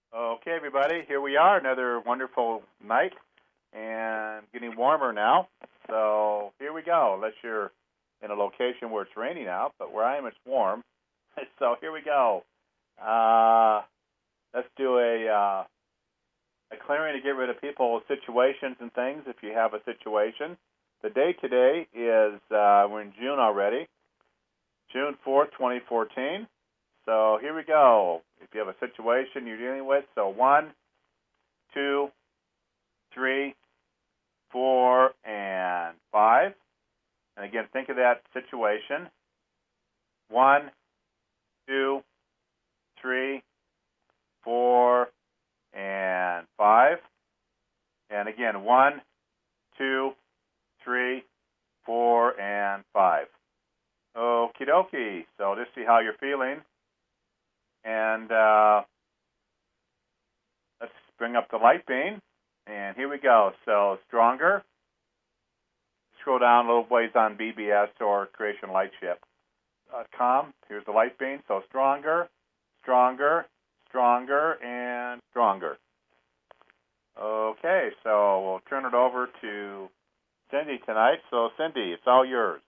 Okay, everybody, here we are, another wonderful night, and getting warmer now. So here we go. Unless you're in a location where it's raining out, but where I am, it's warm. So here we go. Let's do a clearing to get rid of people's situations and things. If you have a situation, the date today is we're in June already, June 4th, 2014. So here we go. If you have a situation you're dealing with, so 1, 2, 3, 4, and 5. And again, think of that situation. 1, 2, 3, 4, and 5. And again, 1, 2, 3, 4, and 5. Okie dokie. So just see how you're feeling. And let's bring up the light beam. And here we go. So stronger. Scroll down a little ways on BBS or CreationLightship.com. Here's the light beam. So stronger, stronger, stronger, and stronger. Okay, so we'll turn it over to Cindy tonight. So Cindy, it's all yours.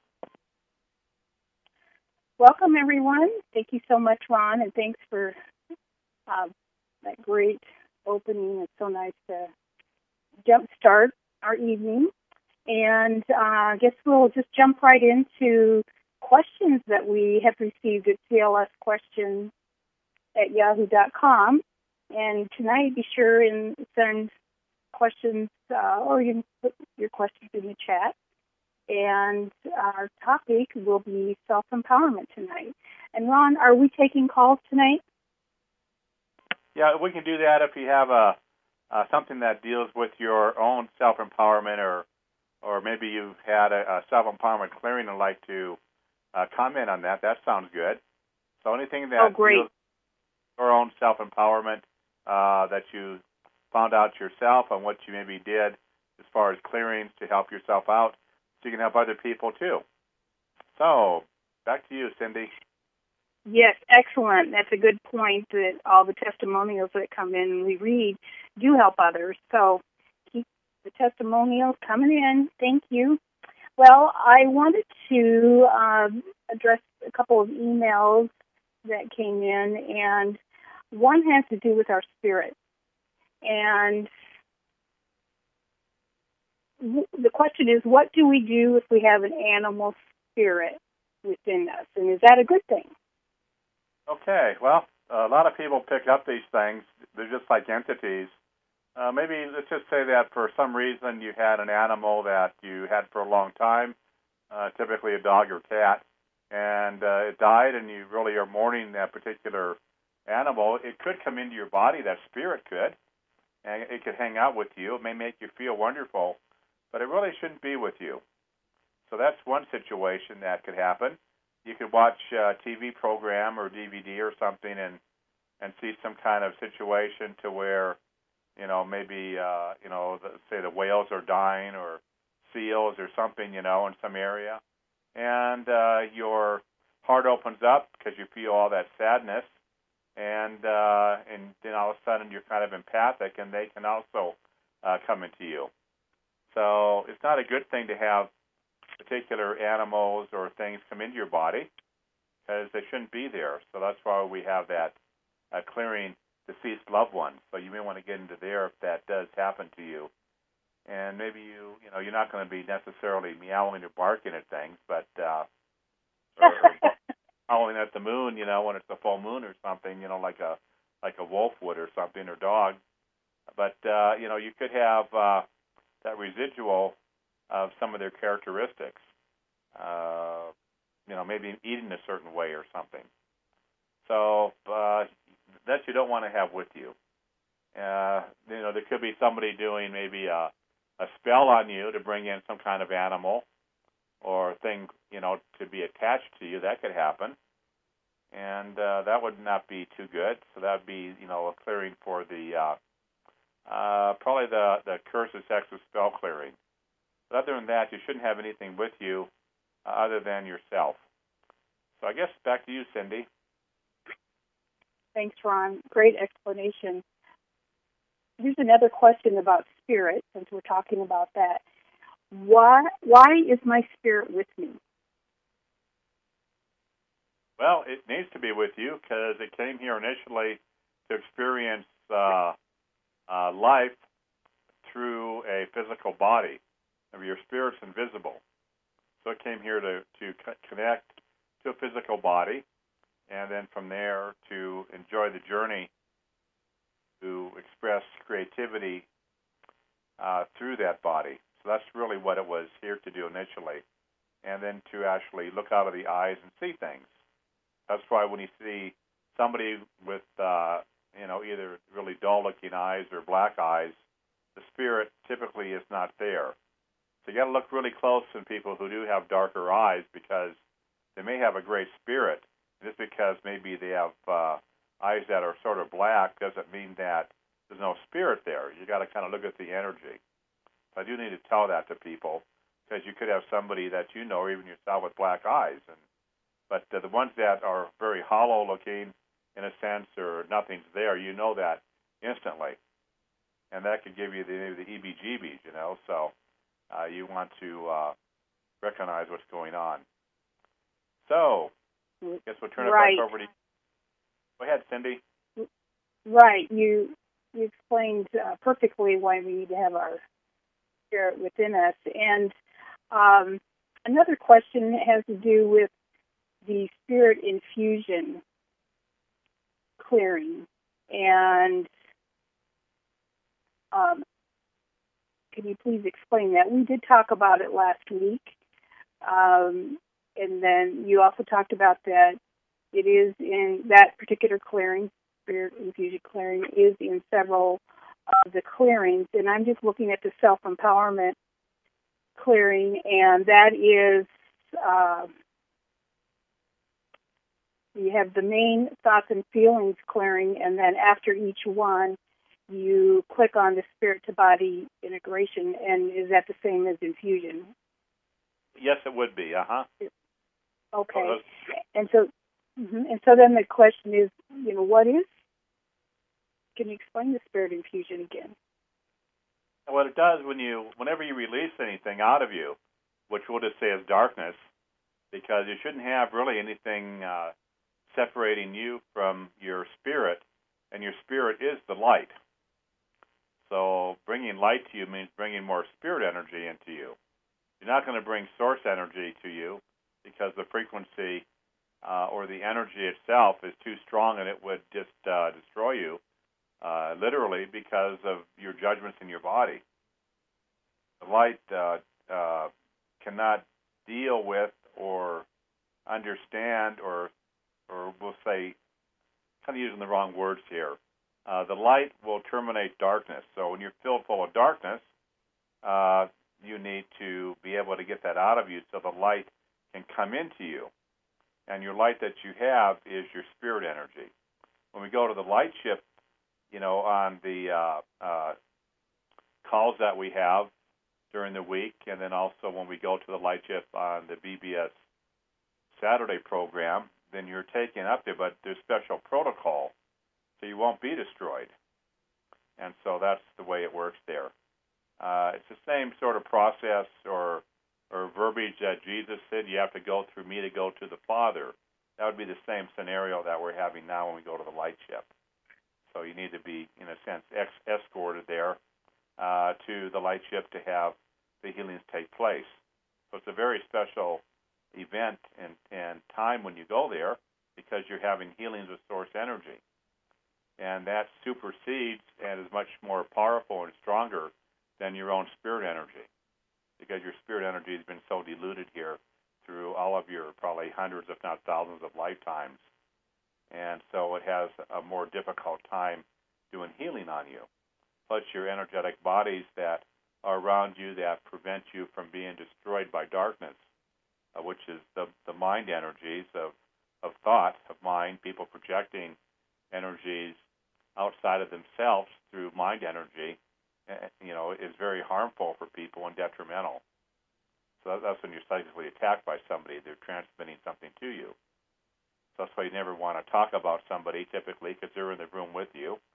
Welcome, everyone. Thank you so much, Ron, and thanks for that great opening. It's so nice to jumpstart our evening. And I guess we'll just jump right into questions that we have received at clsquestions@yahoo.com. And tonight, be sure and send questions, or you can put your questions in the chat. And our topic will be self-empowerment tonight. And Ron, are we taking calls tonight? Yeah, we can do that if you have something that deals with your own self-empowerment, or maybe you've had a self-empowerment clearing and like to comment on that. That sounds good. So anything that deals with your own self-empowerment that you found out yourself and what you maybe did as far as clearings to help yourself out, so you can help other people too. So, back to you, Cindy. Yes, excellent. That's a good point, that all the testimonials that come in and we read do help others. So, keep the testimonials coming in. Thank you. Well, I wanted to address a couple of emails that came in, and one has to do with our spirit. And the question is, what do we do if we have an animal spirit within us? And is that a good thing? Okay, well, a lot of people pick up these things. They're just like entities. Maybe let's just say that for some reason you had an animal that you had for a long time, typically a dog or cat, and it died, and you really are mourning that particular animal. It could come into your body, that spirit could, and it could hang out with you. It may make you feel wonderful, but it really shouldn't be with you. So that's one situation that could happen. You could watch a TV program or DVD or something and see some kind of situation to where, maybe, say the whales are dying or seals or something, in some area. And your heart opens up because you feel all that sadness. And then all of a sudden you're kind of empathic, and they can also come into you. So it's not a good thing to have particular animals or things come into your body, because they shouldn't be there. So that's why we have that clearing deceased loved ones. So you may want to get into there if that does happen to you. And maybe you're not going to be necessarily meowing or barking at things, but or howling at the moon, when it's a full moon or something, like a wolf would or something, or dog. But you could have that residual of some of their characteristics, maybe eating a certain way or something. So that you don't want to have with you. There could be somebody doing maybe a spell on you to bring in some kind of animal or thing, to be attached to you. That could happen. And that would not be too good. So that would be, a clearing for the probably the curse of sex with spell clearing. But other than that, you shouldn't have anything with you other than yourself. So I guess back to you, Cindy. Thanks, Ron. Great explanation. here's another question about spirit, since we're talking about that. Why is my spirit with me? Well, it needs to be with you because it came here initially to experience life through a physical body. Your spirit's invisible. So it came here to connect to a physical body, and then from there to enjoy the journey to express creativity through that body. So that's really what it was here to do initially, and then to actually look out of the eyes and see things. That's why when you see somebody with either really dull-looking eyes or black eyes, the spirit typically is not there. So you got to look really close in people who do have darker eyes, because they may have a great spirit. Just because maybe they have eyes that are sort of black doesn't mean that there's no spirit there. You got to kind of look at the energy. So I do need to tell that to people, because you could have somebody that you know, or even yourself, with black eyes, but the ones that are very hollow looking, in a sense, or nothing's there, you know that instantly, and that could give you the heebie-jeebies, So you want to recognize what's going on. So I guess we'll turn it back over to you. Go ahead, Cindy. Right. You explained perfectly why we need to have our spirit within us. And another question has to do with the spirit infusion clearing. And can you please explain that? We did talk about it last week. And then you also talked about that it is in that particular clearing, spirit infusion clearing, is in several of the clearings. And I'm just looking at the self-empowerment clearing, and that is, you have the main thoughts and feelings clearing, and then after each one, you click on the spirit-to-body integration. And is that the same as infusion? Yes, it would be. Okay. And so then the question is, what is? Can you explain the spirit infusion again? What it does whenever you release anything out of you, which we'll just say is darkness, because you shouldn't have really anything separating you from your spirit, and your spirit is the light. So bringing light to you means bringing more spirit energy into you. You're not going to bring source energy to you, because the frequency or the energy itself is too strong, and it would just destroy you, literally, because of your judgments in your body. The light cannot deal with or understand, or we'll say, kind of using the wrong words here. The light will terminate darkness. So when you're filled full of darkness, you need to be able to get that out of you so the light can come into you. And your light that you have is your spirit energy. When we go to the light shift, on the calls that we have during the week, and then also when we go to the light shift on the BBS Saturday program, then you're taken up there, but there's special protocol, so you won't be destroyed. And so that's the way it works there. It's the same sort of process or verbiage that Jesus said, you have to go through me to go to the Father. That would be the same scenario that we're having now when we go to the light ship. So you need to be, in a sense, escorted there to the light ship to have the healings take place. So it's a very special event and time when you go there, because you're having healings with source energy. And that supersedes and is much more powerful and stronger than your own spirit energy, because your spirit energy has been so diluted here through all of your probably hundreds, if not thousands, of lifetimes. And so it has a more difficult time doing healing on you. Plus your energetic bodies that are around you that prevent you from being destroyed by darkness, which is the mind energies of thought, of mind, people projecting energies outside of themselves through mind energy, is very harmful for people and detrimental. So that's when you're psychically attacked by somebody. They're transmitting something to you. So that's why you never want to talk about somebody typically, because they're in the room with you.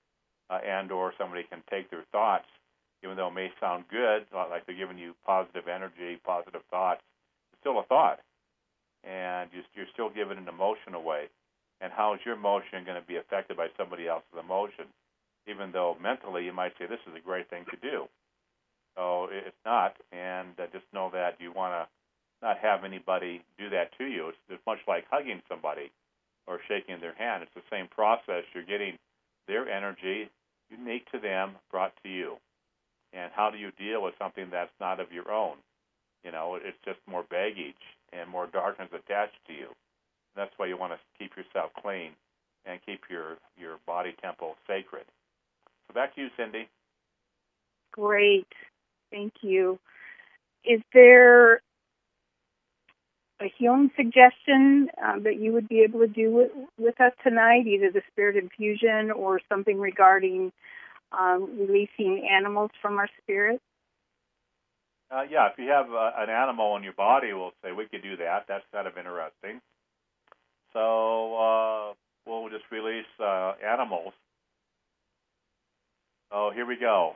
and or somebody can take their thoughts, even though it may sound good, like they're giving you positive energy, positive thoughts. It's still a thought, and you're still giving an emotion away. And how is your emotion going to be affected by somebody else's emotion? Even though mentally you might say, this is a great thing to do. So it's not, and just know that you want to not have anybody do that to you. It's much like hugging somebody or shaking their hand. It's the same process. You're getting their energy, unique to them, brought to you. And how do you deal with something that's not of your own? It's just more baggage and more darkness attached to you. That's why you want to keep yourself clean and keep your body temple sacred. So back to you, Cindy. Great. Thank you. Is there a healing suggestion that you would be able to do with us tonight, either the spirit infusion or something regarding releasing animals from our spirit? Yeah, if you have an animal in your body, we'll say we could do that. That's kind of interesting. So we'll just release animals. So here we go.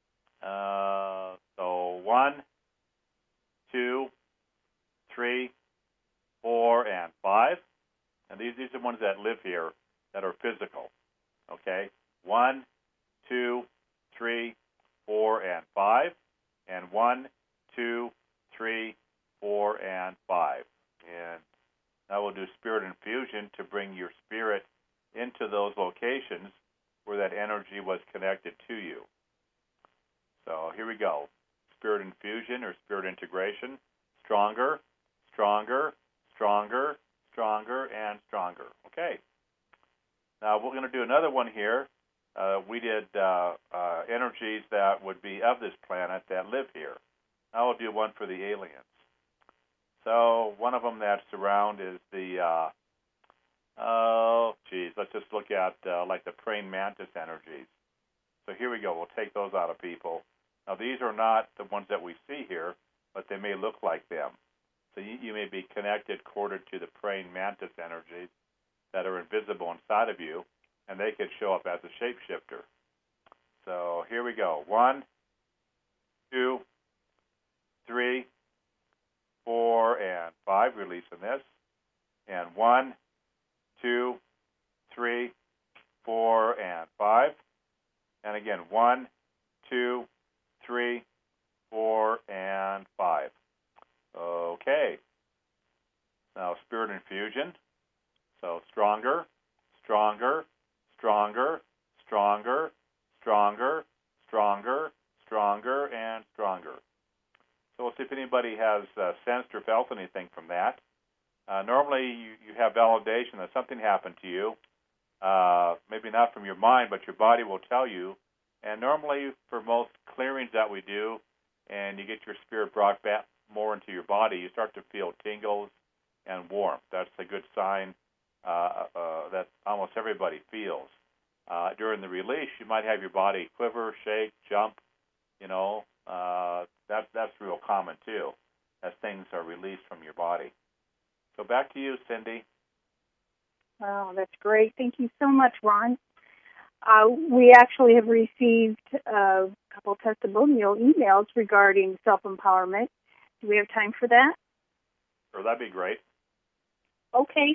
So 1, 2, 3, 4, and 5. And these are the ones that live here that are physical. Okay? 1, 2, 3, 4, and 5. And 1, 2, 3, 4, and 5. And now we'll do spirit infusion to bring your spirit into those locations where that energy was connected to you. So here we go. Spirit infusion or spirit integration. Stronger, stronger, stronger, stronger, and stronger. Okay. Now we're going to do another one here. We did energies that would be of this planet that live here. Now we'll do one for the aliens. So one of them that's around is the, let's just look at like the praying mantis energies. So here we go. We'll take those out of people. Now these are not the ones that we see here, but they may look like them. So you may be connected, corded to the praying mantis energies that are invisible inside of you, and they could show up as a shapeshifter. So here we go. 1, 2, 3, 4, and 5. Releasing this. And 1, 2, 3, 4, and 5. And again, 1, 2, 3, 4, and 5. Okay. Now spirit infusion. So stronger, stronger, stronger, stronger, stronger, stronger, stronger, and stronger. So we'll see if anybody has sensed or felt anything from that. Normally you have validation that something happened to you, maybe not from your mind, but your body will tell you. And normally for most clearings that we do, and you get your spirit brought back more into your body, you start to feel tingles and warmth. That's a good sign that almost everybody feels. During the release, you might have your body quiver, shake, jump. That's real common too, as things are released from your body. So back to you, Cindy. Oh, that's great. Thank you so much, Ron. We actually have received a couple testimonial emails regarding self-empowerment. Do we have time for that? Sure, that'd be great. Okay.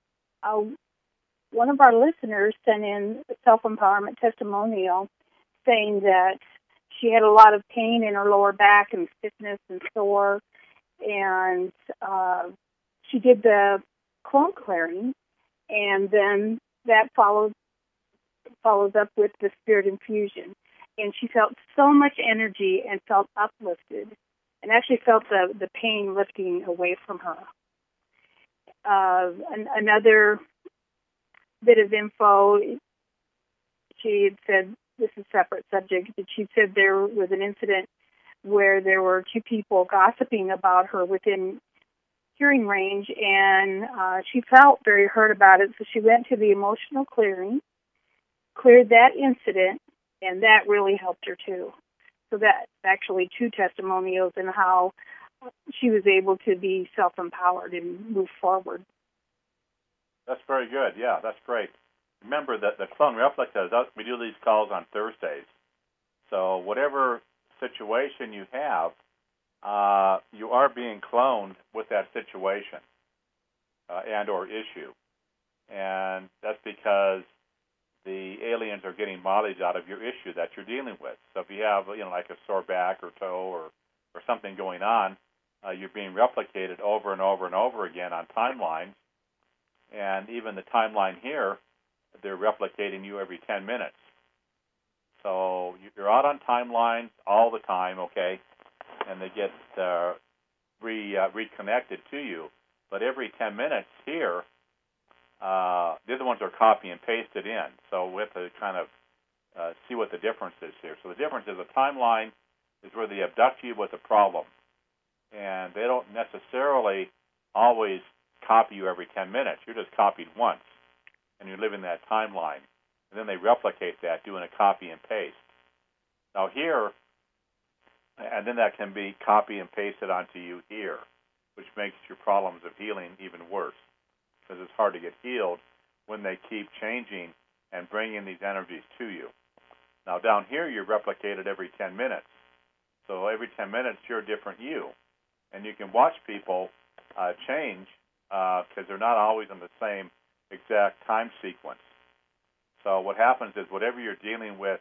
One of our listeners sent in a self-empowerment testimonial saying that she had a lot of pain in her lower back and stiffness and sore, and she did the clone clearing, and then that follows up with the spirit infusion. And she felt so much energy and felt uplifted and actually felt the pain lifting away from her. Another bit of info, she had said, this is a separate subject, but she said there was an incident where there were two people gossiping about her within hearing range, and she felt very hurt about it, so she went to the emotional clearing, cleared that incident, and that really helped her too. So that's actually two testimonials in how she was able to be self-empowered and move forward. That's very good. Yeah, that's great. remember that the clone replicas, we do these calls on Thursdays. So whatever situation you have, you are being cloned with that situation and or issue. And that's because the aliens are getting mileage out of your issue that you're dealing with. So if you have, like a sore back or toe or something going on, you're being replicated over and over and over again on timelines. And even the timeline here, they're replicating you every 10 minutes. So you're out on timelines all the time, okay, and they get reconnected to you. But every 10 minutes here, the other ones are copy and pasted in. So we have to kind of see what the difference is here. So the difference is a timeline is where they abduct you with a problem. And they don't necessarily always copy you every 10 minutes. You're just copied once, and you live in that timeline. And then they replicate that, doing a copy and paste. Now here, and then that can be copy and pasted onto you here, which makes your problems of healing even worse, because it's hard to get healed when they keep changing and bringing these energies to you. Now down here, you're replicated every 10 minutes. So every 10 minutes, you're a different you. And you can watch people change because they're not always in the same exact time sequence. So what happens is whatever you're dealing with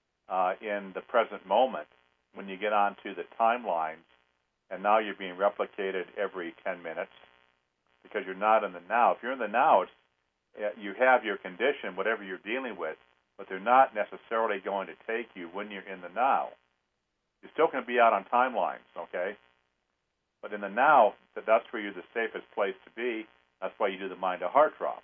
in the present moment, when you get onto the timelines, and now you're being replicated every 10 minutes because you're not in the now. If you're in the now, you have your condition, whatever you're dealing with, but they're not necessarily going to take you when you're in the now. You're still going to be out on timelines, okay? But in the now, that's where you're the safest place to be. That's why you do the mind-to-heart drop.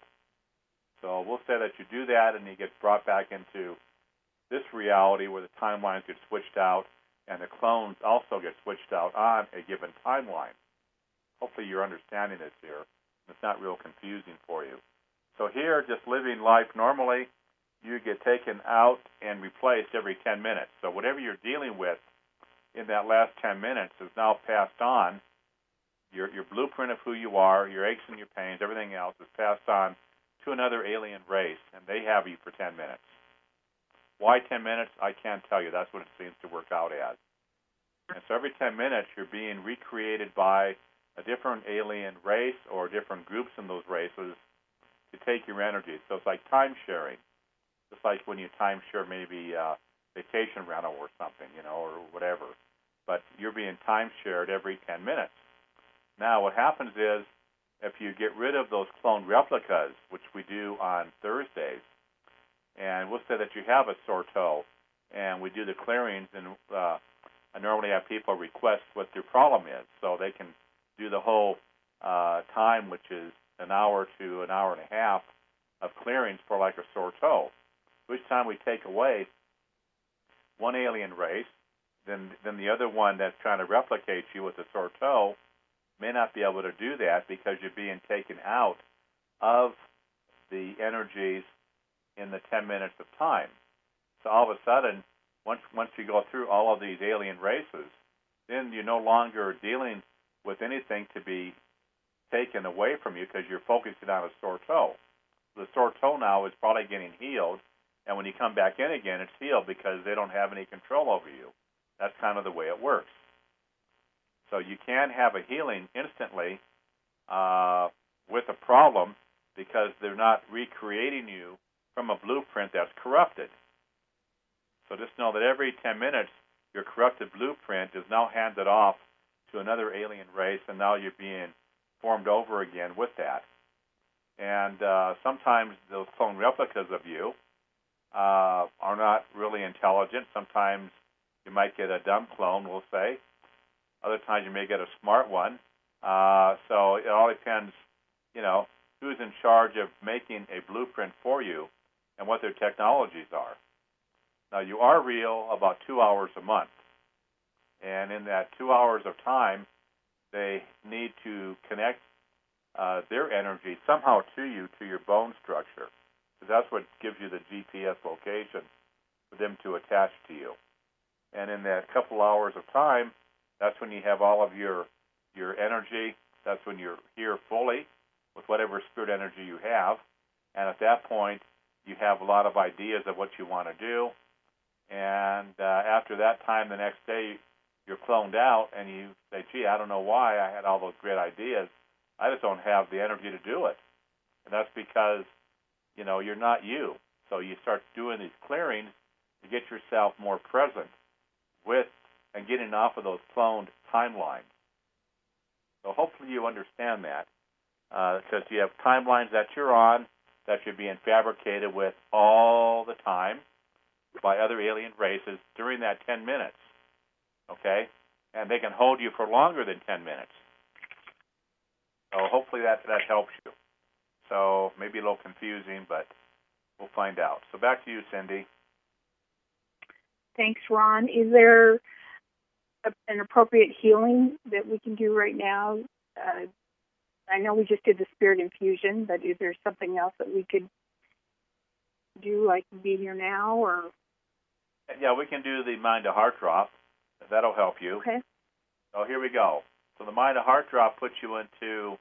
So we'll say that you do that and you get brought back into this reality where the timelines get switched out and the clones also get switched out on a given timeline. Hopefully you're understanding this here. It's not real confusing for you. So here, just living life normally, you get taken out and replaced every 10 minutes. So whatever you're dealing with in that last 10 minutes is now passed on. Your blueprint of who you are, your aches and your pains, everything else is passed on to another alien race, and they have you for 10 minutes. Why 10 minutes? I can't tell you. That's what it seems to work out as. And so every 10 minutes, you're being recreated by a different alien race or different groups in those races to take your energy. So it's like time sharing. Just like when you time share maybe vacation rental or something, or whatever. But you're being time shared every 10 minutes. Now, what happens is, if you get rid of those clone replicas, which we do on Thursdays, and we'll say that you have a sore toe, and we do the clearings, and I normally have people request what their problem is, so they can do the whole time, which is an hour to an hour and a half of clearings for like a sore toe. Each time we take away one alien race, then the other one that's trying to replicate you with a sore toe may not be able to do that because you're being taken out of the energies in the 10 minutes of time. So all of a sudden, once you go through all of these alien races, then you're no longer dealing with anything to be taken away from you because you're focusing on a sore toe. The sore toe now is probably getting healed, and when you come back in again, it's healed because they don't have any control over you. That's kind of the way it works. So you can have a healing instantly with a problem because they're not recreating you from a blueprint that's corrupted. So just know that every 10 minutes, your corrupted blueprint is now handed off to another alien race, and now you're being formed over again with that. And sometimes those clone replicas of you are not really intelligent. Sometimes you might get a dumb clone, we'll say. Other times you may get a smart one. So it all depends, who's in charge of making a blueprint for you and what their technologies are. Now, you are real about 2 hours a month. And in that 2 hours of time, they need to connect their energy somehow to you, to your bone structure. Because that's what gives you the GPS location for them to attach to you. And in that couple hours of time, that's when you have all of your energy. That's when you're here fully with whatever spirit energy you have. And at that point, You have a lot of ideas of what you want to do. And after that time, the next day, you're cloned out, and you say, gee, I don't know why I had all those great ideas. I just don't have the energy to do it. And that's because, you're not you. So you start doing these clearings to get yourself more present with and getting off of those cloned timelines. So hopefully you understand that, because you have timelines that you're on that you're being fabricated with all the time by other alien races during that 10 minutes, okay? And they can hold you for longer than 10 minutes. So hopefully that helps you. So maybe a little confusing, but we'll find out. So back to you, Cindy. Thanks, Ron. Is there an appropriate healing that we can do right now? I know we just did the spirit infusion, but is there something else that we could do, like Be Here Now, or? Yeah, we can do the Mind to Heart Drop. That'll help you. Okay. So here we go. So the Mind to Heart Drop puts you into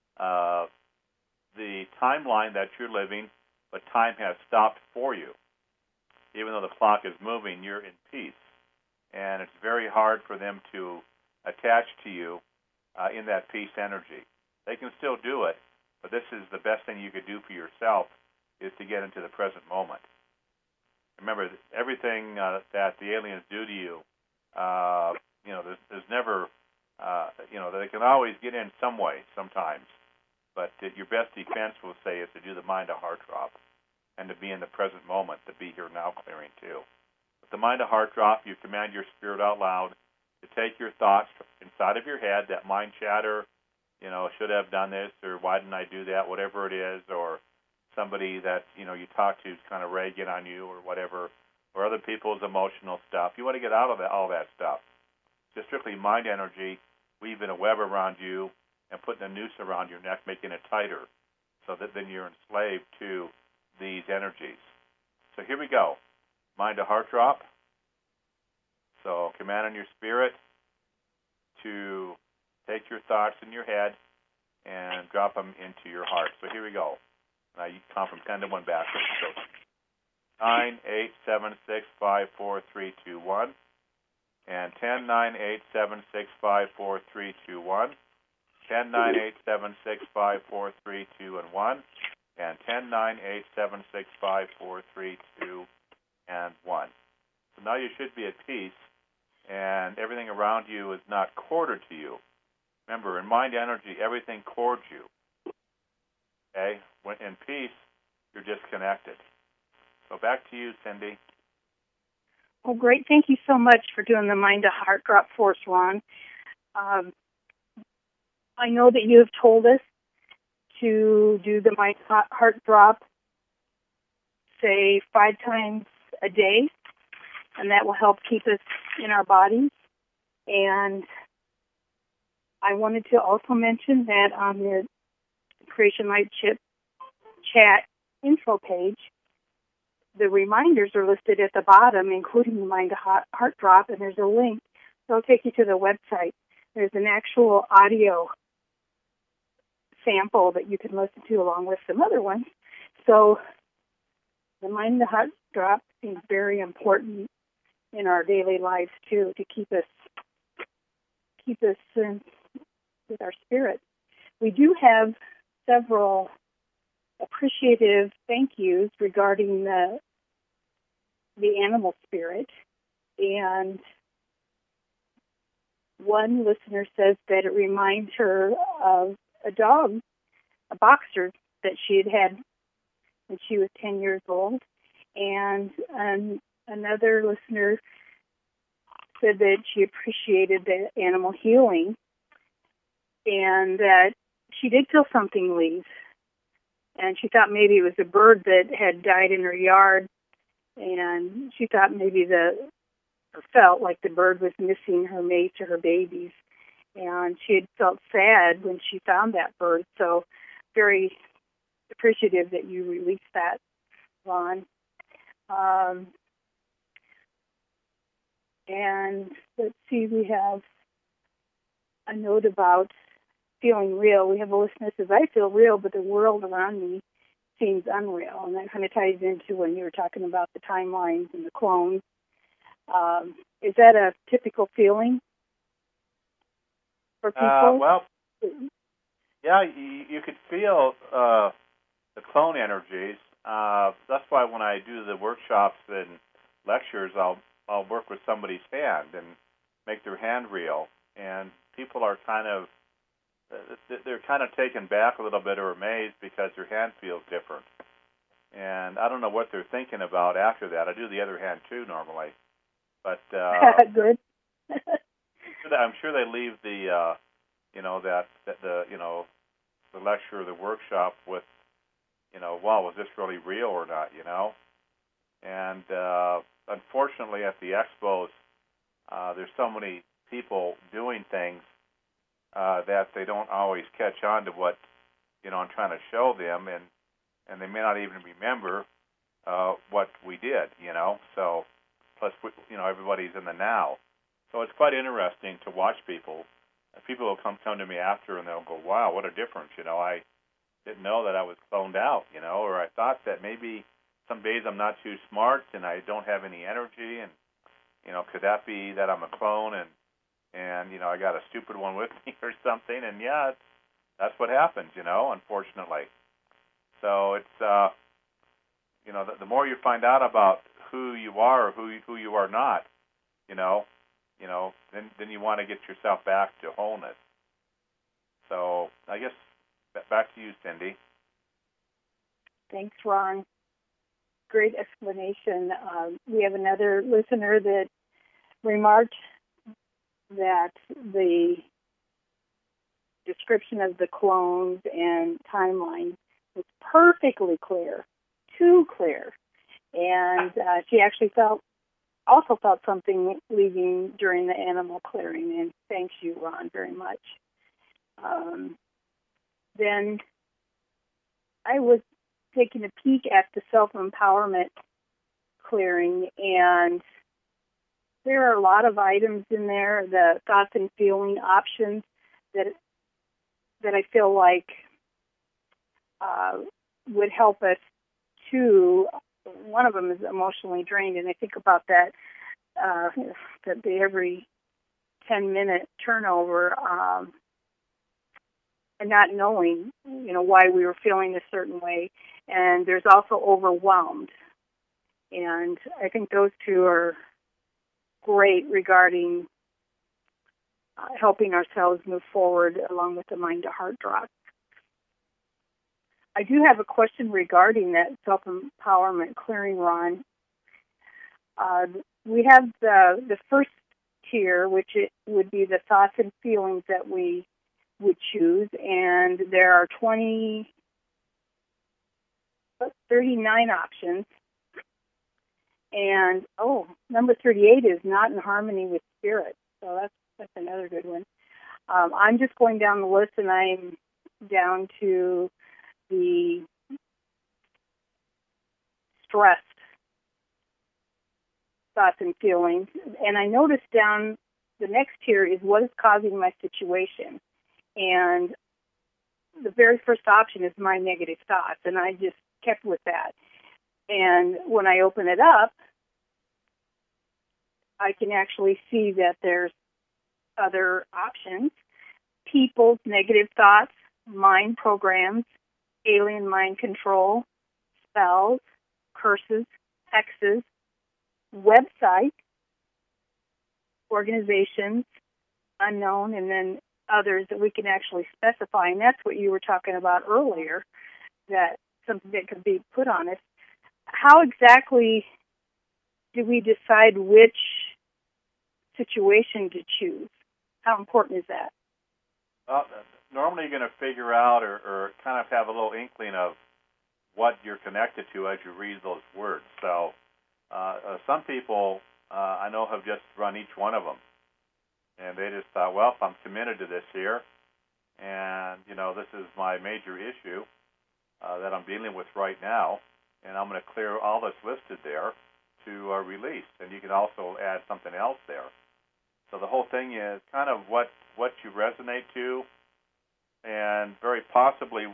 the timeline that you're living, but time has stopped for you. Even though the clock is moving, you're in peace. And it's very hard for them to attach to you in that peace energy. They can still do it, but this is the best thing you could do for yourself, is to get into the present moment. Remember, everything that the aliens do to you, there's never, they can always get in some way, sometimes. But your best defense, we'll say, is to do the Mind to Heart Drop and to be in the present moment, the Be Here Now clearing too. With the Mind to Heart Drop, you command your spirit out loud to take your thoughts inside of your head, that mind chatter, should have done this, or why didn't I do that, whatever it is, or somebody that, you talk to is kind of ragging on you or whatever, or other people's emotional stuff. You want to get out of all that stuff. Just strictly mind energy, weaving a web around you and putting a noose around your neck, making it tighter, so that then you're enslaved to these energies. So here we go. Mind to Heart Drop. So command on your spirit to take your thoughts in your head and drop them into your heart. So here we go. Now you count from 10 to 1 backwards. So 9, 8, 7, 6, 5, 4, 3, 2, 1. And 10, 9, 8, 7, 6, 5, 4, 3, 2, 1. 10, 9, 8, 7, 6, 5, 4, 3, 2, and 1. And 10, 9, 8, 7, 6, 5, 4, 3, 2, and 1. So now you should be at peace, and everything around you is not corded to you. Remember, in mind energy, everything cords you. Okay? When in peace, you're disconnected. So back to you, Cindy. Oh, great. Thank you so much for doing the Mind to Heart Drop for us, Ron. I know that you have told us to do the Mind to Heart Drop, say, 5 times a day, and that will help keep us in our bodies. And I wanted to also mention that on the Creation Light chat info page, the reminders are listed at the bottom, including the Mind to Heart Drop, and there's a link. So it'll take you to the website. There's an actual audio sample that you can listen to along with some other ones. So the Mind to Heart Drop seems very important in our daily lives too, to keep us in, with our spirit. We do have several appreciative thank yous regarding the animal spirit, and one listener says that it reminds her of a dog, a boxer that she had when she was 10 years old, and another listener said that she appreciated the animal healing and that she did feel something leave. And she thought maybe it was a bird that had died in her yard, and she thought maybe felt like the bird was missing her mate or her babies. And she had felt sad when she found that bird. So very appreciative that you released that, Ron. And let's see, we have a note about feeling real. We have a listener that says, I feel real, but the world around me seems unreal, and that kind of ties into when you were talking about the timelines and the clones. Is that a typical feeling for people? Well, yeah, you could feel the clone energies. That's why when I do the workshops and lectures, I'll work with somebody's hand and make their hand real, and people are they're kind of taken back a little bit or amazed because their hand feels different. And I don't know what they're thinking about after that. I do the other hand too normally, but good. I'm sure they leave the the lecture or the workshop with wow, was this really real or not? And unfortunately, at the expos, there's so many people doing things that they don't always catch on to what I'm trying to show them, and they may not even remember what we did. So plus everybody's in the now, so it's quite interesting to watch people. People will come to me after and they'll go, wow, what a difference. I didn't know that I was cloned out, or I thought that maybe some days I'm not too smart and I don't have any energy, and could that be that I'm a clone and I got a stupid one with me or something? And yeah, that's what happens, unfortunately. So it's the more you find out about who you are or who you are not, then you want to get yourself back to wholeness. So I guess back to you, Cindy. Thanks, Ron. Great explanation. We have another listener that remarked that the description of the clones and timeline was perfectly clear, too clear. And she actually also felt something leaving during the animal clearing. And thanks you, Ron, very much. Then I was taking a peek at the self-empowerment clearing, and there are a lot of items in there, the thoughts and feeling options that I feel like would help us too. One of them is emotionally drained, and I think about that the every 10-minute turnover, and not knowing, why we were feeling a certain way. And there's also overwhelmed. And I think those two are great regarding helping ourselves move forward along with the mind-to-heart drop. I do have a question regarding that self-empowerment clearing, Ron. We have the first tier, which it would be the thoughts and feelings that we would choose, and there are 39 options. And number 38 is not in harmony with spirit. So that's another good one. I'm just going down the list, and I'm down to the stressed thoughts and feelings. And I noticed down the next tier is what is causing my situation. And the very first option is my negative thoughts, and I just kept with that. And when I open it up, I can actually see that there's other options: people's negative thoughts, mind programs, alien mind control, spells, curses, hexes, websites, organizations, unknown, and then others that we can actually specify. And that's what you were talking about earlier, that something that could be put on us. How exactly do we decide which situation to choose? How important is that? Well, normally you're going to figure out or kind of have a little inkling of what you're connected to as you read those words. So some people I know have just run each one of them. And they just thought, well, if I'm committed to this here, and, this is my major issue that I'm dealing with right now, and I'm going to clear all that's listed there to release. And you can also add something else there. So the whole thing is kind of what you resonate to, and very possibly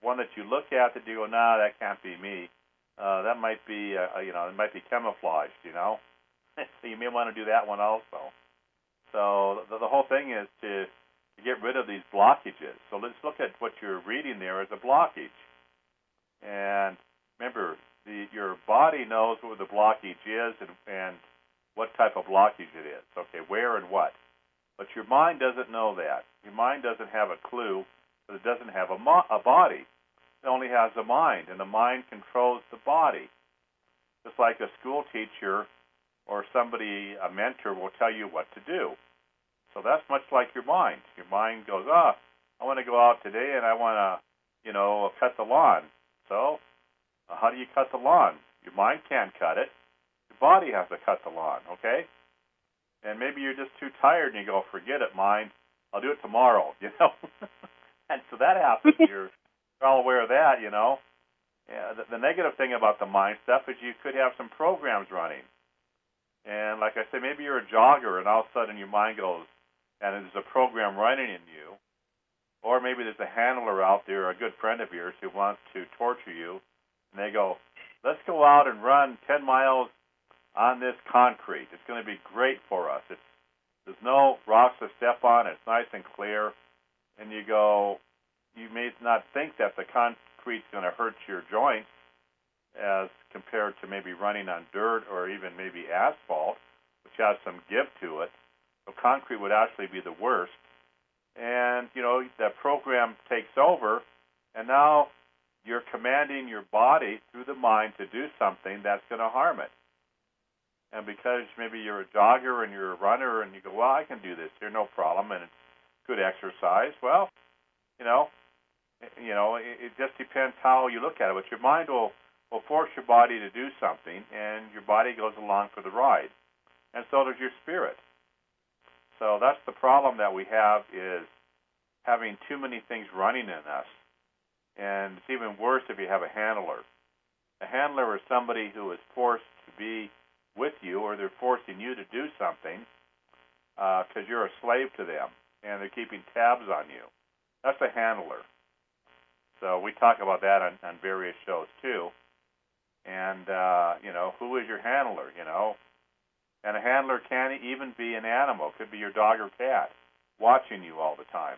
one that you look at that you go, nah, that can't be me. That might be, it might be camouflaged, so you may want to do that one also. So the whole thing is to get rid of these blockages. So let's look at what you're reading there as a blockage. And remember, your body knows what the blockage is and what type of blockage it is. Okay, where and what. But your mind doesn't know that. Your mind doesn't have a clue, but it doesn't have a body. It only has a mind, and the mind controls the body. Just like a school teacher or somebody, a mentor, will tell you what to do. So that's much like your mind. Your mind goes, I want to go out today and I want to, cut the lawn. So how do you cut the lawn? Your mind can't cut it. Your body has to cut the lawn, okay? And maybe you're just too tired and you go, forget it, mind. I'll do it tomorrow, And so that happens. You're all aware of that, Yeah, the negative thing about the mind stuff is you could have some programs running. And like I said, maybe you're a jogger and all of a sudden your mind goes, and there's a program running in you. Or maybe there's a handler out there, a good friend of yours, who wants to torture you. And they go, let's go out and run 10 miles on this concrete. It's going to be great for us. There's no rocks to step on. It's nice and clear. And you go, you may not think that the concrete's going to hurt your joints as compared to maybe running on dirt or even maybe asphalt, which has some give to it. So concrete would actually be the worst. And, that program takes over, and now you're commanding your body through the mind to do something that's going to harm it. And because maybe you're a jogger and you're a runner and you go, well, I can do this here, no problem, and it's good exercise. Well, it just depends how you look at it. But your mind will force your body to do something, and your body goes along for the ride. And so does your spirit. So that's the problem that we have, is having too many things running in us. And it's even worse if you have a handler. A handler is somebody who is forced to be with you, or they're forcing you to do something because you're a slave to them, and they're keeping tabs on you. That's a handler. So we talk about that on various shows too. And, who is your handler, And a handler can even be an animal. It could be your dog or cat watching you all the time.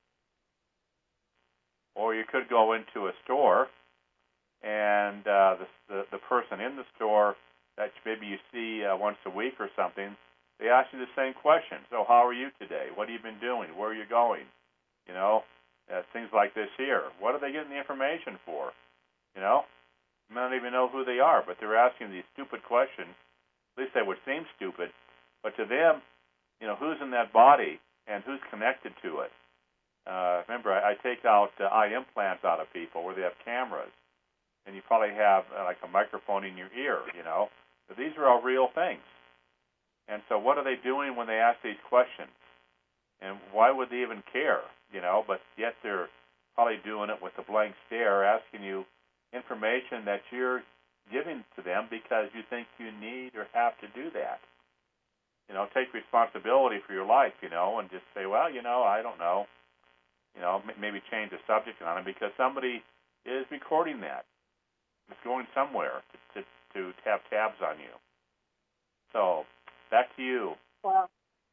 Or you could go into a store, and the person in the store that maybe you see once a week or something, they ask you the same question. So how are you today? What have you been doing? Where are you going? Things like this here. What are they getting the information for? You don't even know who they are, but they're asking these stupid questions. At least they would seem stupid. But to them, who's in that body and who's connected to it? Remember, I take out eye implants out of people where they have cameras, and you probably have like a microphone in your ear, But these are all real things. And so what are they doing when they ask these questions? And why would they even care, But yet they're probably doing it with a blank stare, asking you information that you're giving to them because you think you need or have to do that. Take responsibility for your life, and just say, well, I don't know. Maybe change the subject on it because somebody is recording that. It's going somewhere to have tabs on you. So, back to you. Wow.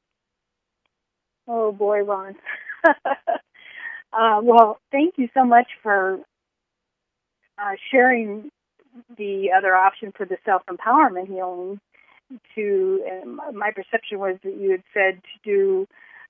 Oh, boy, Ron. Well, thank you so much for sharing the other option for the self-empowerment healing. My perception was that you had said to do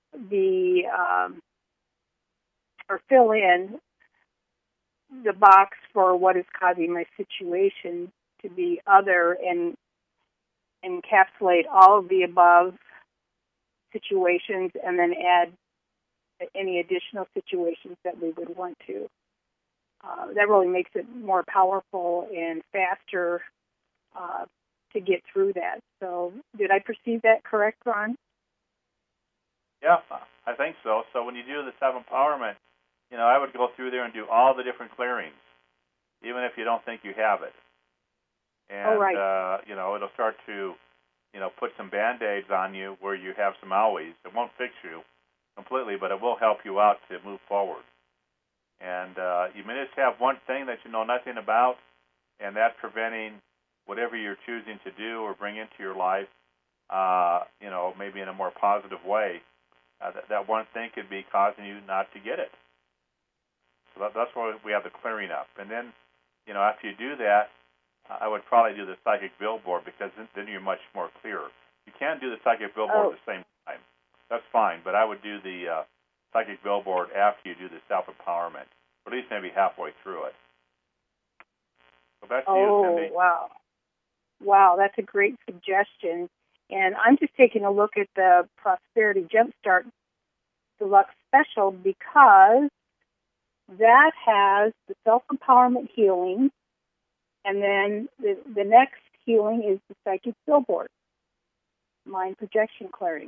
or fill in the box for what is causing my situation to be other and encapsulate all of the above situations and then add any additional situations that we would want to. That really makes it more powerful and faster to get through that. So did I perceive that correct, Ron? Yeah, I think so. So when you do the self-empowerment, I would go through there and do all the different clearings, even if you don't think you have it. And, right. It'll start to, put some Band-Aids on you where you have some owies. It won't fix you completely, but it will help you out to move forward. And you may just have one thing that you know nothing about, and that's preventing whatever you're choosing to do or bring into your life, maybe in a more positive way. That one thing could be causing you not to get it. So that's why we have the clearing up. And then, after you do that, I would probably do the psychic billboard, because then you're much more clear. You can do the psychic billboard at the same time. That's fine, but I would do the psychic billboard after you do the self-empowerment, or at least maybe halfway through it. So that's you, Cindy. Wow. Wow, that's a great suggestion. And I'm just taking a look at the Prosperity Jumpstart Deluxe Special, because that has the self-empowerment healing, and then the next healing is the psychic billboard, mind projection clearing.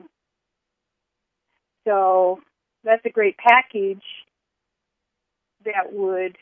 So that's a great package that would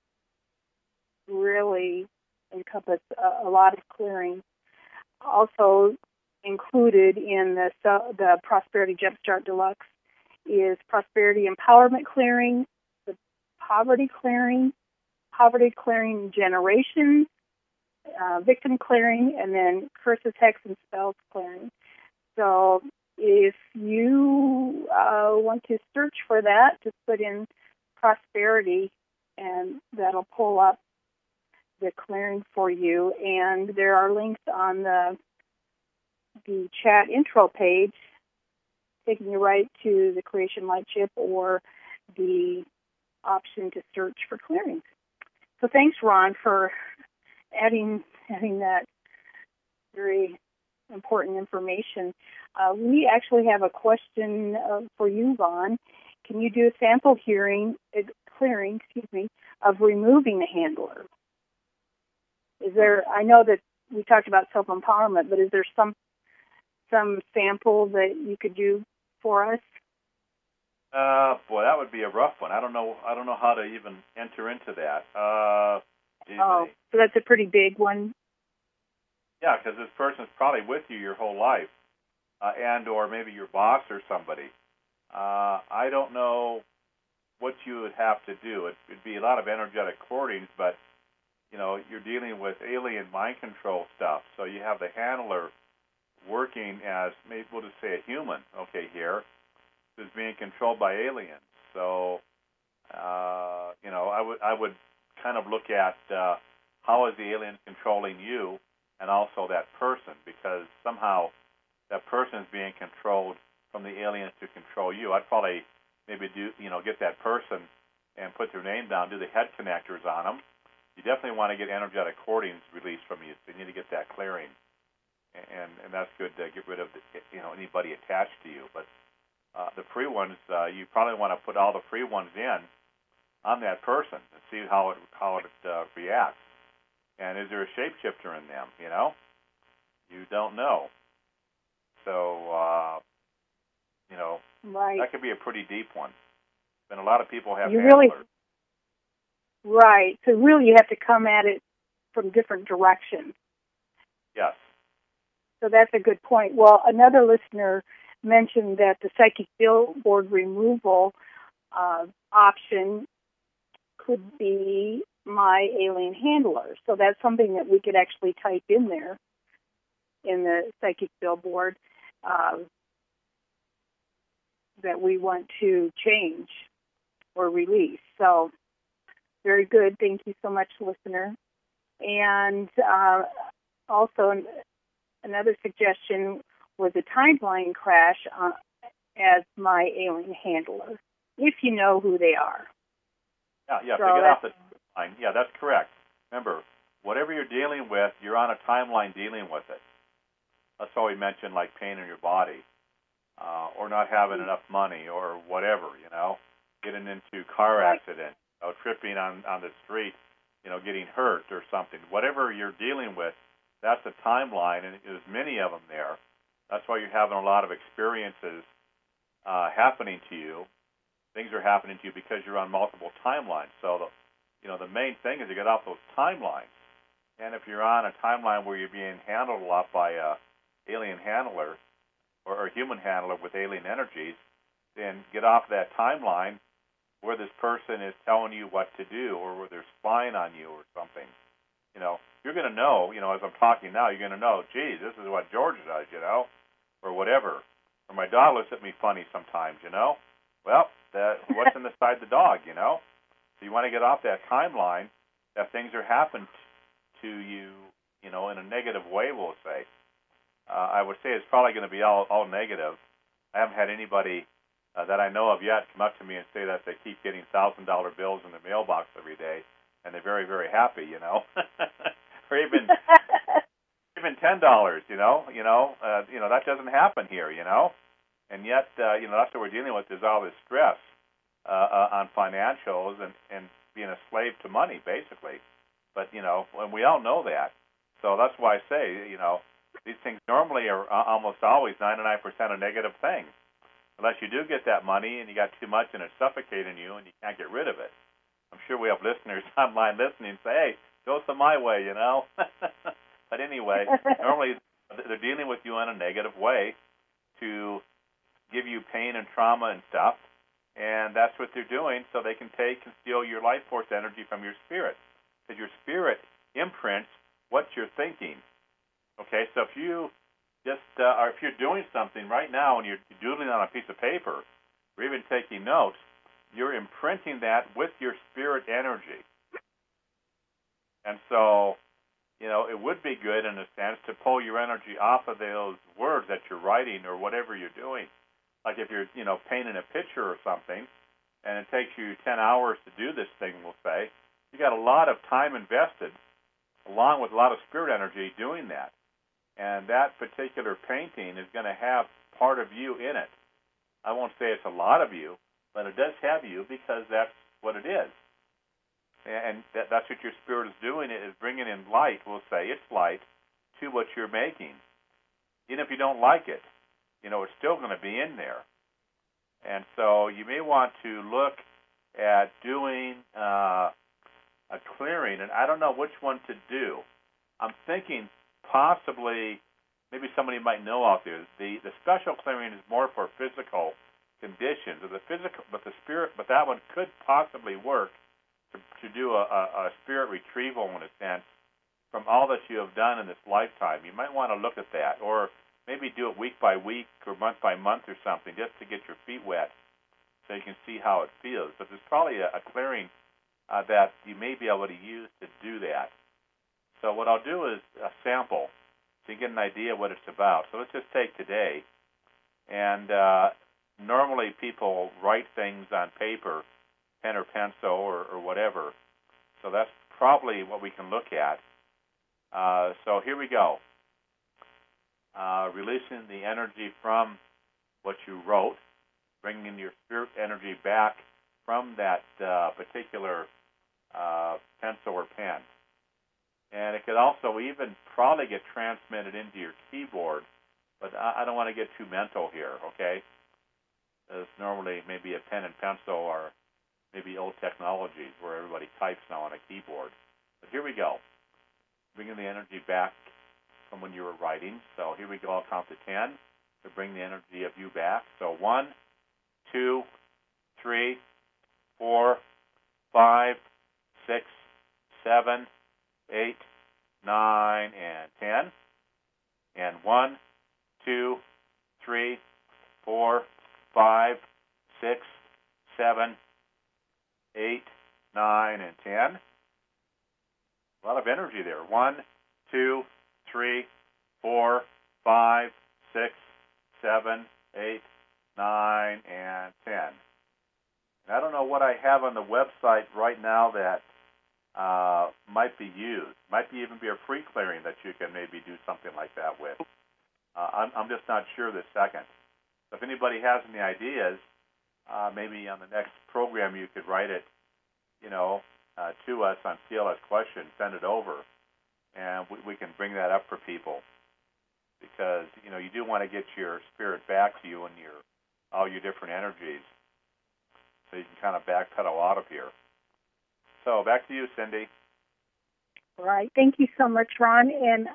really encompass a lot of clearing. Also included in the Prosperity Jumpstart Deluxe is Prosperity Empowerment Clearing, the Poverty Clearing Generations, Victim Clearing, and then Curses, Hex, and Spells Clearing. So if you want to search for that, just put in Prosperity, and that'll pull up the clearing for you. And there are links on the chat intro page taking you right to the Creation Light Chip or the option to search for clearings. So thanks, Ron, for adding that very important information. We actually have a question for you, Ron. Can you do a sample clearing, of removing the handler? Is there? I know that we talked about self-empowerment, but is there some sample that you could do for us? Boy, that would be a rough one. I don't know how to even enter into that. So that's a pretty big one. Yeah, because this person's probably with you your whole life, and or maybe your boss or somebody. I don't know what you would have to do. It'd be a lot of energetic cordings, but you're dealing with alien mind control stuff. So you have the handler working as, maybe we'll just say a human, here, who's being controlled by aliens. So, I would kind of look at how is the alien controlling you, and also that person, because somehow that person is being controlled from the aliens to control you. I'd probably maybe get that person and put their name down, do the head connectors on them. You definitely want to get energetic cordings released from you, so you need to get that clearing. And that's good to get rid of anybody attached to you. But the free ones, you probably want to put all the free ones in on that person and see how it reacts. And is there a shapeshifter in them? You don't know. So right. That could be a pretty deep one. And a lot of people have handlers. Right. So really, you have to come at it from different directions. Yes. So that's a good point. Well, another listener mentioned that the psychic billboard removal option could be my alien handler. So that's something that we could actually type in there in the psychic billboard that we want to change or release. So very good. Thank you so much, listener. And also, another suggestion was a timeline crash as my alien handler, if you know who they are. Yeah, so to get off the timeline. Yeah, that's correct. Remember, whatever you're dealing with, you're on a timeline dealing with it. That's why we mentioned like pain in your body, or not having enough money, or whatever, getting into car accident, tripping on the street, getting hurt or something. Whatever you're dealing with, that's a timeline, and there's many of them there. That's why you're having a lot of experiences happening to you. Things are happening to you because you're on multiple timelines. So, the main thing is to get off those timelines. And if you're on a timeline where you're being handled a lot by a alien handler or a human handler with alien energies, then get off that timeline, where this person is telling you what to do or where they're spying on you or something. You're going to know, as I'm talking now, you're going to know, gee, this is what George does, or whatever. Or my dog looks at me funny sometimes, Well, what's inside the dog, So you want to get off that timeline that things are happening to you, in a negative way, we'll say. I would say it's probably going to be all negative. I haven't had anybody that I know of yet come up to me and say that they keep getting $1,000 bills in the mailbox every day, and they're very, very happy, or even $10, that doesn't happen here, and yet, that's what we're dealing with is all this stress on financials and being a slave to money, basically. But, and we all know that. So that's why I say, these things normally are almost always 99% a negative thing, unless you do get that money and you got too much and it's suffocating you and you can't get rid of it. I'm sure we have listeners online listening and say, hey, go some my way, But anyway, normally they're dealing with you in a negative way to give you pain and trauma and stuff, and that's what they're doing so they can take and steal your life force energy from your spirit, because your spirit imprints what you're thinking. Okay, so if you just, or if you're doing something right now and you're doodling on a piece of paper or even taking notes, you're imprinting that with your spirit energy. And so, it would be good in a sense to pull your energy off of those words that you're writing or whatever you're doing. Like if you're, painting a picture or something, and it takes you 10 hours to do this thing, we'll say, you got a lot of time invested, along with a lot of spirit energy doing that. And that particular painting is going to have part of you in it. I won't say it's a lot of you, but it does have you because that's what it is. And that's what your spirit is doing, is bringing in light, we'll say, it's light, to what you're making. Even if you don't like it, it's still going to be in there. And so you may want to look at doing a clearing, and I don't know which one to do. I'm thinking possibly, maybe somebody might know out there, the special clearing is more for physical conditions, or the physical, but the spirit, but that one could possibly work to do a spirit retrieval, in a sense, from all that you have done in this lifetime. You might want to look at that, or maybe do it week by week or month by month or something, just to get your feet wet so you can see how it feels. But there's probably a clearing that you may be able to use to do that. So what I'll do is a sample so you get an idea what it's about. So let's just take today. And normally people write things on paper, pen or pencil or whatever. So that's probably what we can look at. So here we go. Releasing the energy from what you wrote, bringing your spirit energy back from that particular pencil or pen. And it could also even probably get transmitted into your keyboard, but I don't want to get too mental here, okay? There's normally maybe a pen and pencil or maybe old technologies where everybody types now on a keyboard. But here we go. Bringing the energy back from when you were writing. So here we go. I'll count to 10 to bring the energy of you back. So 1, 2, 3, 4, 5, 6, 7, 8, 9, and 10. And 1, 2, 3, 4, 5, 6, 7, 8, 9, and 10. A lot of energy there. 1, 2, 3, 4, 5, 6, 7, 8, 9, and 10. And I don't know what I have on the website right now that might be used. Might be even be a free clearing that you can maybe do something like that with. I'm just not sure this second. So if anybody has any ideas, maybe on the next program you could write it, to us on CLS Questions, send it over, and we can bring that up for people, because you do want to get your spirit back to you and all your different energies, so you can kind of backpedal out of here. So back to you, Cindy. All right. Thank you so much, Ron. And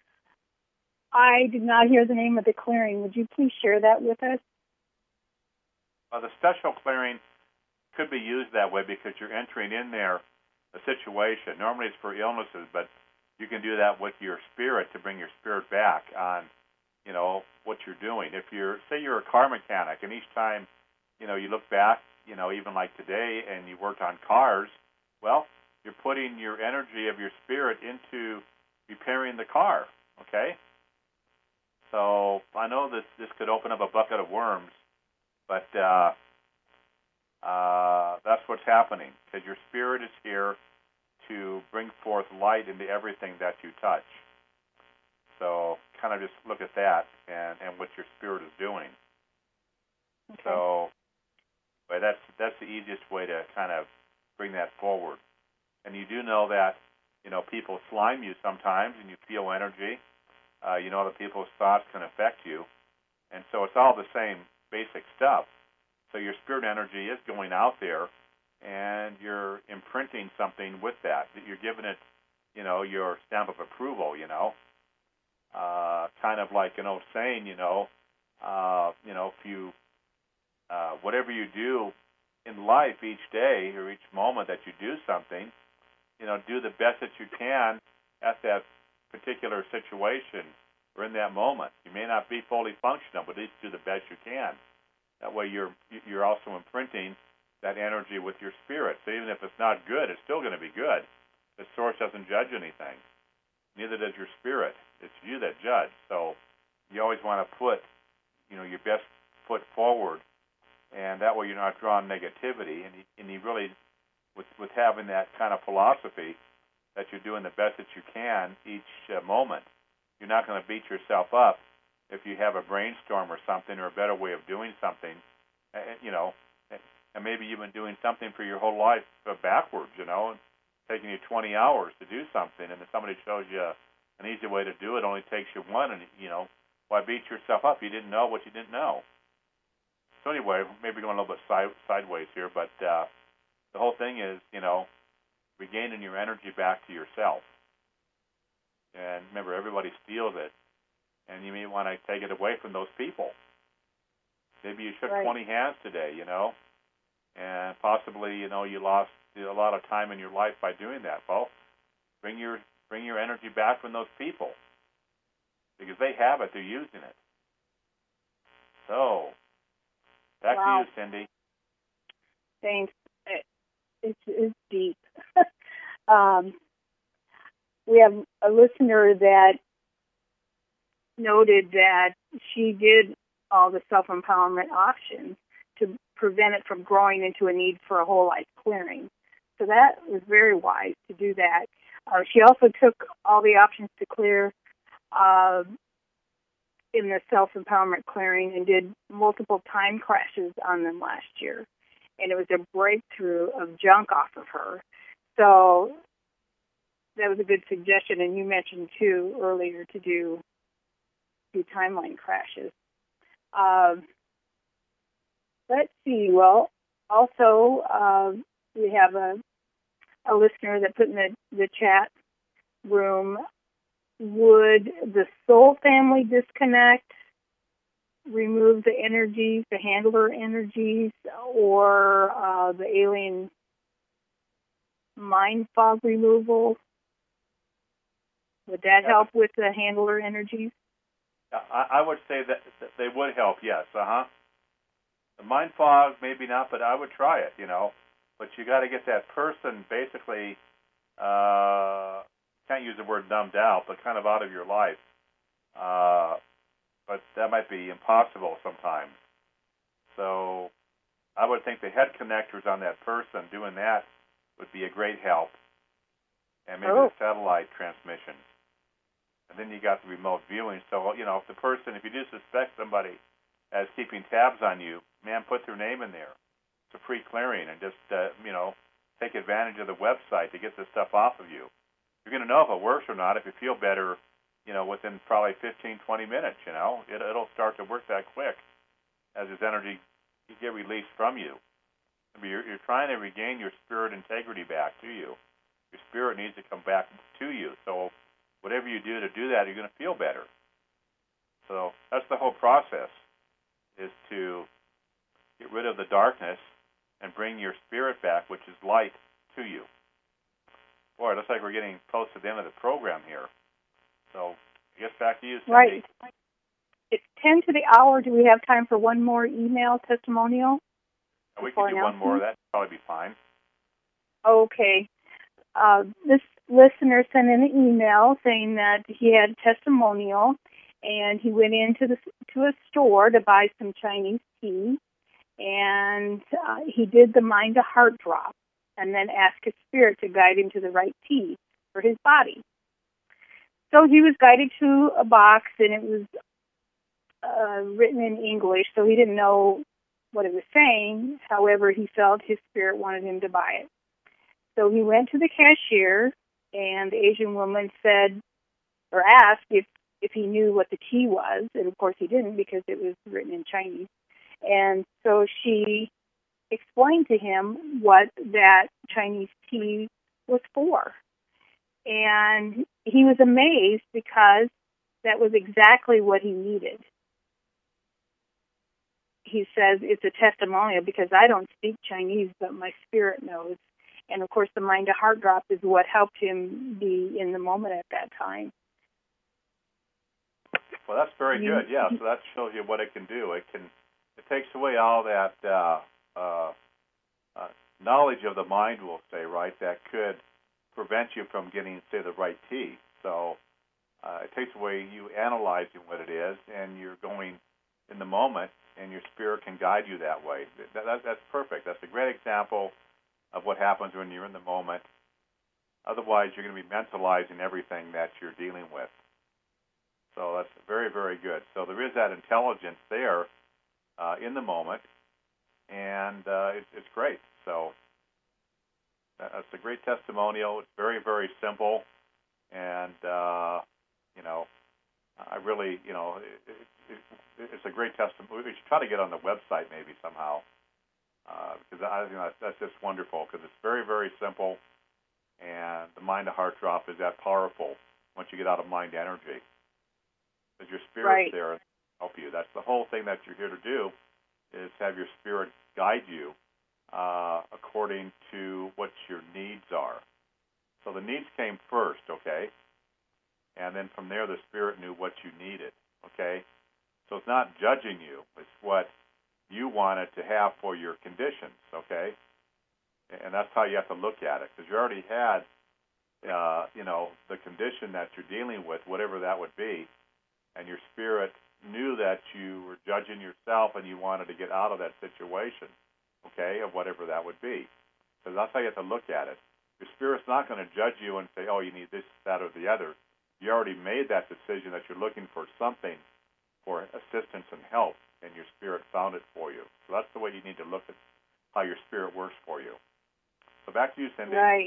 I did not hear the name of the clearing. Would you please share that with us? The special clearing could be used that way because you're entering in there a situation. Normally it's for illnesses, but you can do that with your spirit to bring your spirit back on, what you're doing. If say you're a car mechanic, and each time, you look back, even like today, and you worked on cars, well, you're putting your energy of your spirit into repairing the car, okay? So I know this could open up a bucket of worms, but that's what's happening, because your spirit is here to bring forth light into everything that you touch. So kind of just look at that and what your spirit is doing. Okay. So, but that's the easiest way to kind of bring that forward. And you do know that, people slime you sometimes, and you feel energy. That people's thoughts can affect you. And so it's all the same basic stuff. So your spirit energy is going out there, and you're imprinting something with that. You're giving it, your stamp of approval, kind of like an old saying, if you, whatever you do in life each day or each moment that you do something, do the best that you can at that particular situation or in that moment. You may not be fully functional, but at least do the best you can. That way you're also imprinting that energy with your spirit. So even if it's not good, it's still going to be good. The source doesn't judge anything. Neither does your spirit. It's you that judge. So you always want to put, your best foot forward, and that way you're not drawing negativity. And you really, with having that kind of philosophy that you're doing the best that you can each moment, you're not going to beat yourself up if you have a brainstorm or something or a better way of doing something, and maybe you've been doing something for your whole life backwards, and taking you 20 hours to do something, and then somebody shows you an easy way to do it, only takes you one, and, why beat yourself up? You didn't know what you didn't know. So anyway, maybe going a little bit sideways here, but the whole thing is, regaining your energy back to yourself. And remember, everybody steals it, and you may want to take it away from those people. Maybe you shook 20 hands today, and possibly, you lost a lot of time in your life by doing that. Well, bring your energy back from those people, because they have it, they're using it. So, back to you, Cindy. Thanks. It's deep. We have a listener that noted that she did all the self-empowerment options to prevent it from growing into a need for a whole life clearing. So that was very wise to do that. She also took all the options to clear in the self-empowerment clearing and did multiple time crashes on them last year. And it was a breakthrough of junk off of her. So that was a good suggestion. And you mentioned, too, earlier to do timeline crashes. Let's see. Well, also, we have a listener that put in the chat room, would the soul family disconnect remove the energies, the handler energies, or the alien mind fog removal? Would that help with the handler energies? I would say that they would help, yes. The mind fog, maybe not, but I would try it, But you got to get that person basically, can't use the word numbed out, but kind of out of your life. But that might be impossible sometimes. So I would think the head connectors on that person doing that would be a great help. And maybe the satellite transmissions. And then you got the remote viewing. So, if the person, if you do suspect somebody as keeping tabs on you, man, put their name in there. It's a free clearing, and just, take advantage of the website to get this stuff off of you. You're going to know if it works or not if you feel better, within probably 15, 20 minutes, It'll start to work that quick as this energy get released from you. You're trying to regain your spirit integrity back to you. Your spirit needs to come back to you. So whatever you do to do that, you're going to feel better. So that's the whole process, is to get rid of the darkness and bring your spirit back, which is light, to you. Boy, it looks like we're getting close to the end of the program here. So I guess back to you, Cindy. Right. It's 10 to the hour. Do we have time for one more email testimonial? We can do one more. That'd probably be fine. Okay. This listener sent in an email saying that he had a testimonial, and he went into a store to buy some Chinese tea, and he did the mind to heart drop, and then asked his spirit to guide him to the right tea for his body. So he was guided to a box, and it was written in English, so he didn't know what it was saying. However, he felt his spirit wanted him to buy it. So he went to the cashier, and the Asian woman said, or asked if he knew what the tea was, and of course he didn't because it was written in Chinese. And so she explained to him what that Chinese tea was for. And he was amazed because that was exactly what he needed. He says it's a testimonial because I don't speak Chinese, but my spirit knows. And, of course, the mind to heart drop is what helped him be in the moment at that time. Well, that's very good. Yeah, so that shows you what it can do. It takes away all that knowledge of the mind, we'll say, right, that could prevent you from getting, say, the right tea. So it takes away you analyzing what it is, and you're going in the moment, and your spirit can guide you that way. That's perfect. That's a great example of what happens when you're in the moment. Otherwise, you're going to be mentalizing everything that you're dealing with. So that's very, very good. So there is that intelligence there in the moment, and it's great. So that's a great testimonial. It's very, very simple, and I really, it's a great testimony. We should try to get on the website maybe somehow, because I think that's just wonderful, because it's very, very simple, and the mind to heart drop is that powerful once you get out of mind energy, because your spirit's there to help you. That's the whole thing that you're here to do, is have your spirit guide you according to what your needs are. So the needs came first, okay? And then from there, the spirit knew what you needed, okay? So it's not judging you. It's what you wanted to have for your conditions, okay? And that's how you have to look at it, because you already had, the condition that you're dealing with, whatever that would be, and your spirit knew that you were judging yourself and you wanted to get out of that situation, okay, of whatever that would be. So that's how you have to look at it. Your spirit's not going to judge you and say, oh, you need this, that, or the other. You already made that decision that you're looking for something for assistance and help, and your spirit found it for you. So that's the way you need to look at how your spirit works for you. So back to you, Cindy. Right.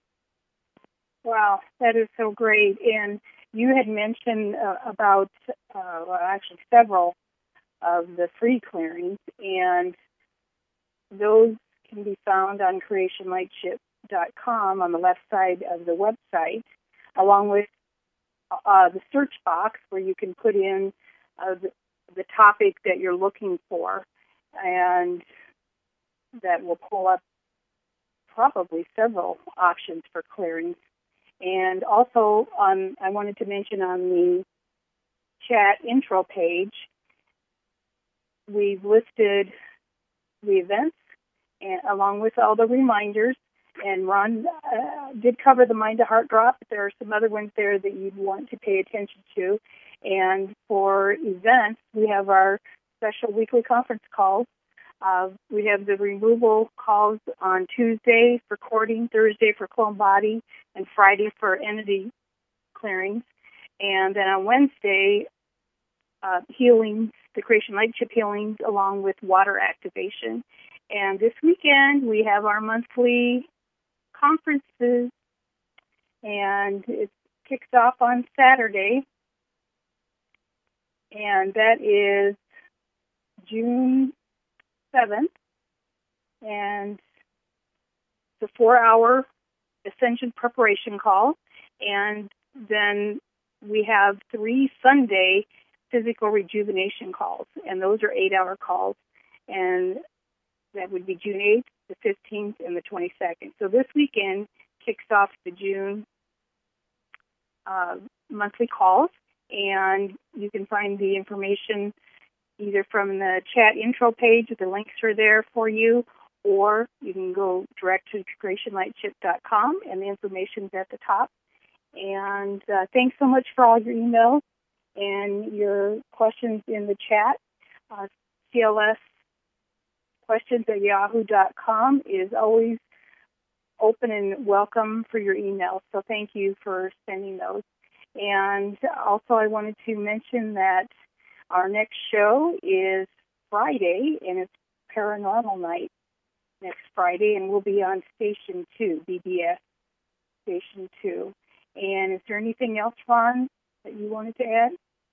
Wow, that is so great. And you had mentioned about, actually several of the free clearings, and those can be found on creationlightship.com on the left side of the website, along with the search box where you can put in the topic that you're looking for, and that will pull up probably several options for clearings. And also, I wanted to mention on the chat intro page, we've listed the events and along with all the reminders. And Ron did cover the Mind to Heart Drop, but there are some other ones there that you'd want to pay attention to. And for events, we have our special weekly conference calls. We have the removal calls on Tuesday for courting, Thursday for clone body, and Friday for entity clearings. And then on Wednesday, healings, the Creation Lightship healings, along with water activation. And this weekend, we have our monthly conferences, and it kicks off on Saturday, and that is June 7th, and it's a 4-hour Ascension preparation call, and then we have 3 Sunday physical rejuvenation calls, and those are 8-hour calls, and That would be June 8th, the 15th, and the 22nd. So this weekend kicks off the June monthly calls, and you can find the information either from the chat intro page. The links are there for you, or you can go direct to creationlightship.com, and the information's at the top. And thanks so much for all your emails and your questions in the chat. CLS questions@yahoo.com is always open and welcome for your emails. So thank you for sending those. And also I wanted to mention that our next show is Friday, and it's Paranormal Night next Friday, and we'll be on Station 2, BBS Station 2. And is there anything else, Ron, that you wanted to add?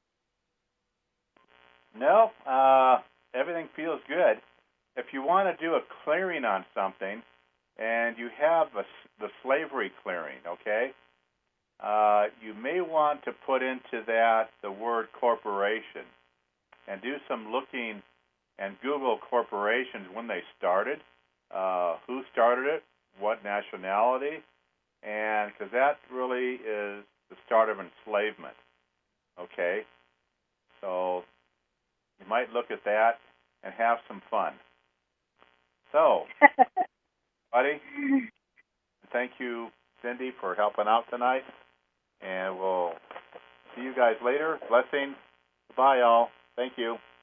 No, everything feels good. If you want to do a clearing on something, and you have the slavery clearing, okay, you may want to put into that the word corporation and do some looking and Google corporations when they started, who started it, what nationality, and because that really is the start of enslavement, okay? So you might look at that and have some fun. So, buddy, thank you, Cindy, for helping out tonight, and we'll see you guys later. Blessings. Bye, y'all. Thank you.